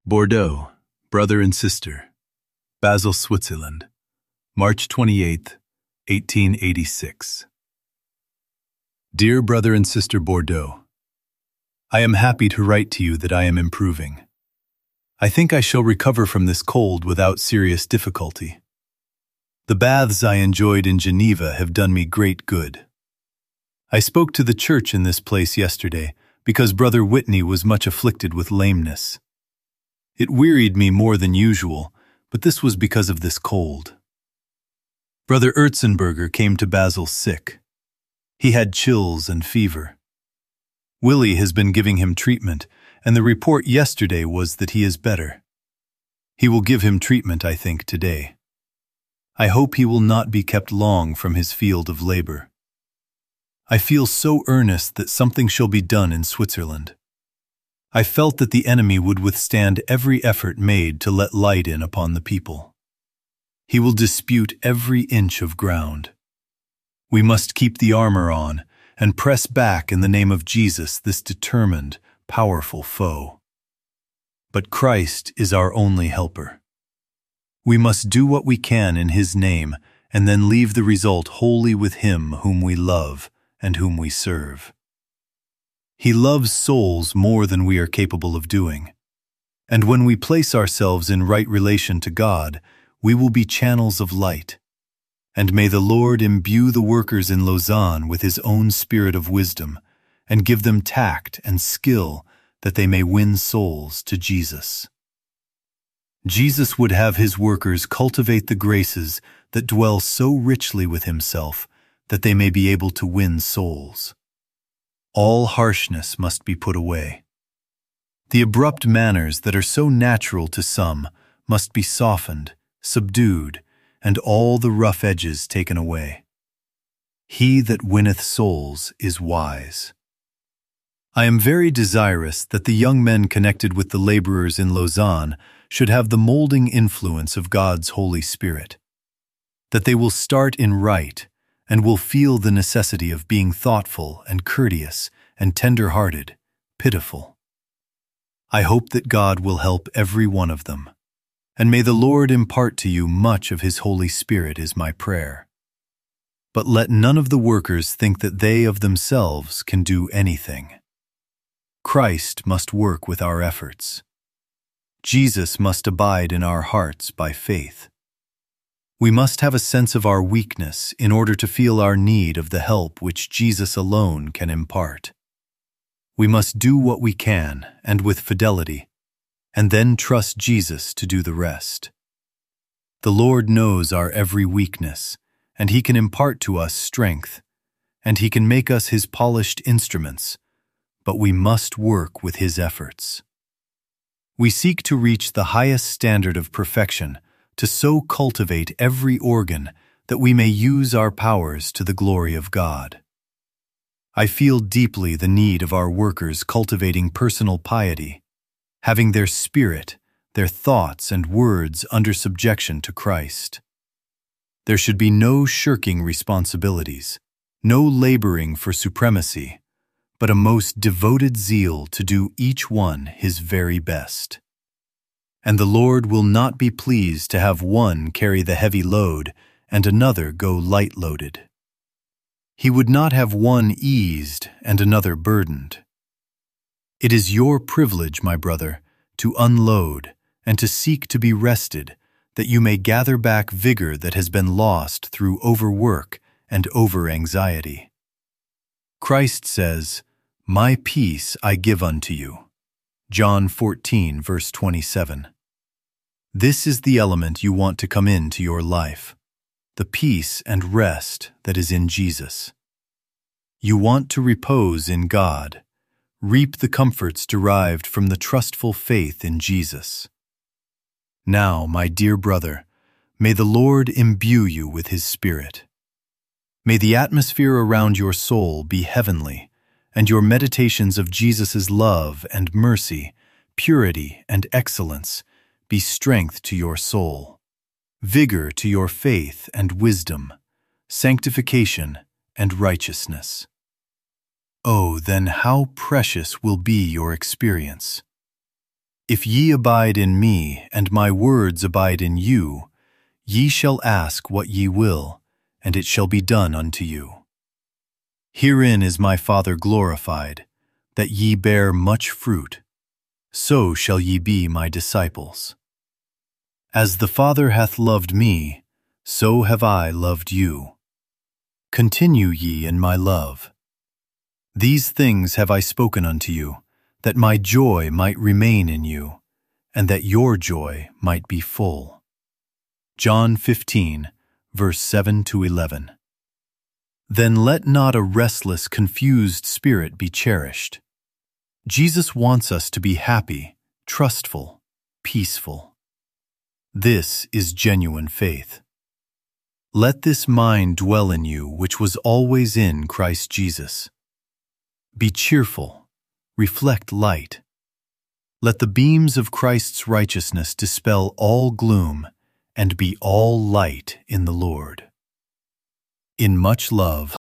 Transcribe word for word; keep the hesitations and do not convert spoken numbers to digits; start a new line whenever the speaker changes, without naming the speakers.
Bordeaux, brother and sister. Basel, Switzerland, March twenty-eighth, eighteen eighty-six. Dear brother and sister Bordeaux, I am happy to write to you that I am improving. I think I shall recover from this cold without serious difficulty. The baths I enjoyed in Geneva have done me great good. I spoke to the church in this place yesterday because Brother Whitney was much afflicted with lameness. It wearied me more than usual, but this was because of this cold. Brother Erzenberger came to Basel sick. He had chills and fever. Willie has been giving him treatment, and the report yesterday was that he is better. He will give him treatment, I think, today. I hope he will not be kept long from his field of labor. I feel so earnest that something shall be done in Switzerland. I felt that the enemy would withstand every effort made to let light in upon the people. He will dispute every inch of ground. We must keep the armor on and press back in the name of Jesus this determined, powerful foe. But Christ is our only helper. We must do what we can in His name and then leave the result wholly with Him whom we love and whom we serve. He loves souls more than we are capable of doing. And when we place ourselves in right relation to God, we will be channels of light. And may the Lord imbue the workers in Lausanne with His own spirit of wisdom, and give them tact and skill that they may win souls to Jesus. Jesus would have His workers cultivate the graces that dwell so richly with Himself that they may be able to win souls. All harshness must be put away. The abrupt manners that are so natural to some must be softened, subdued, and all the rough edges taken away. He that winneth souls is wise. I am very desirous that the young men connected with the laborers in Lausanne should have the molding influence of God's Holy Spirit, that they will start in right and will feel the necessity of being thoughtful and courteous and tender-hearted, pitiful. I hope that God will help every one of them, and may the Lord impart to you much of His Holy Spirit is my prayer. But let none of the workers think that they of themselves can do anything. Christ must work with our efforts. Jesus must abide in our hearts by faith. We must have a sense of our weakness in order to feel our need of the help which Jesus alone can impart. We must do what we can, and with fidelity, and then trust Jesus to do the rest. The Lord knows our every weakness, and He can impart to us strength, and He can make us His polished instruments, but we must work with His efforts. We seek to reach the highest standard of perfection, to so cultivate every organ that we may use our powers to the glory of God. I feel deeply the need of our workers cultivating personal piety, having their spirit, their thoughts and words under subjection to Christ. There should be no shirking responsibilities, no laboring for supremacy, but a most devoted zeal to do each one his very best. And the Lord will not be pleased to have one carry the heavy load and another go light-loaded. He would not have one eased and another burdened. It is your privilege, my brother, to unload and to seek to be rested, that you may gather back vigor that has been lost through overwork and over-anxiety. Christ says, "My peace I give unto you." John fourteen, verse twenty-seven. This is the element you want to come into your life, the peace and rest that is in Jesus. You want to repose in God, reap the comforts derived from the trustful faith in Jesus. Now, my dear brother, may the Lord imbue you with His Spirit. May the atmosphere around your soul be heavenly, and your meditations of Jesus' love and mercy, purity and excellence be strength to your soul, vigor to your faith and wisdom, sanctification and righteousness. Oh, then how precious will be your experience. If ye abide in me, and my words abide in you, ye shall ask what ye will, and it shall be done unto you. Herein is my Father glorified, that ye bear much fruit. So shall ye be my disciples. As the Father hath loved me, so have I loved you. Continue ye in my love. These things have I spoken unto you, that my joy might remain in you, and that your joy might be full. John fifteen, verse seven to eleven. Then let not a restless, confused spirit be cherished. Jesus wants us to be happy, trustful, peaceful. This is genuine faith. Let this mind dwell in you, which was always in Christ Jesus. Be cheerful, reflect light. Let the beams of Christ's righteousness dispel all gloom and be all light in the Lord. In much love,